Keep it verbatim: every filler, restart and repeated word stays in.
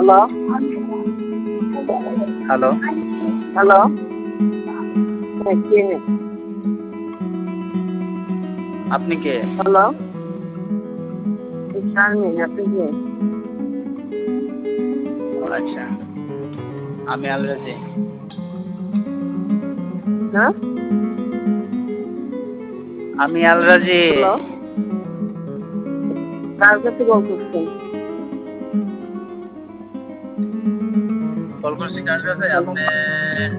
Hello hello hello হ্যাঁ কে আপনি কে? Hello Sharmin আপনি কে? ও আচ্ছা, আমি আলরাজি। হ্যাঁ আমি আলরাজি। হ্যালো কার কাছে কল করছেন? কল করছি কার কাছে? হ্যালো আপনি